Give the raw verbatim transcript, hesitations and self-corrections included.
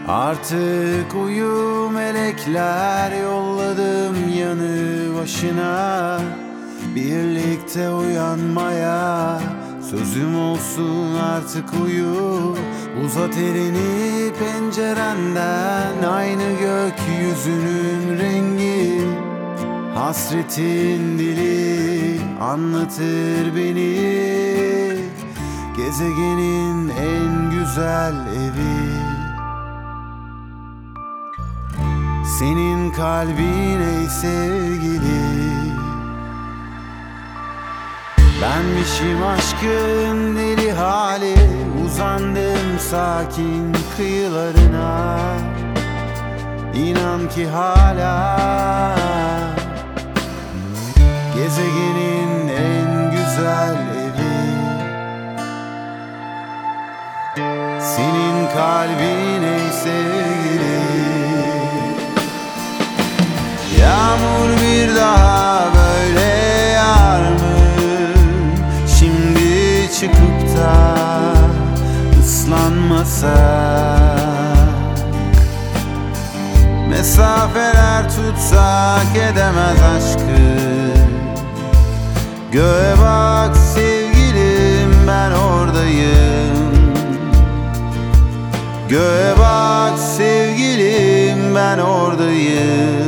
Artık uyu melekler, yolladım yanı başına. Birlikte uyanmaya sözüm olsun, artık uyu. Uzat elini pencerenden, aynı gökyüzünün rengi. Hasretin dili anlatır beni, gezegenin en güzel evi. Senin kalbin ey sevgili. Benmişim aşkın deli hali, uzandım sakin kıyılarına. İnan ki hala gezegenin en güzel evi. Senin kalbin ey sevgili. Yağmur bir daha böyle yağar mı? Şimdi çıkıp da ıslanmasak. Mesafeler tutsak edemez aşkı. Göğe bak sevgilim, ben oradayım. Göğe bak sevgilim, ben oradayım.